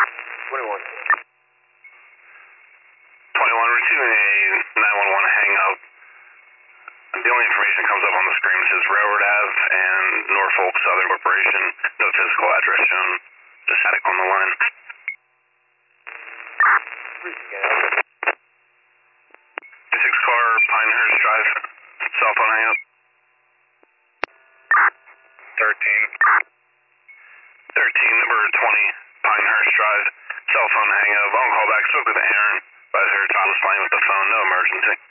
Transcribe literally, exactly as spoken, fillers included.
twenty-one. twenty-one, we're receiving a nine one one hang up. The only information comes up on the screen says Railroad Ave and Norfolk Southern Corporation. No physical address shown. Just static on the line. six car, Pinehurst Drive, cell phone hang up. thirteen. thirteen, number twenty, Pinehurst Drive, cell phone hang up. On call back, spoke with Aaron. Advisor Thomas playing with the phone, no emergency.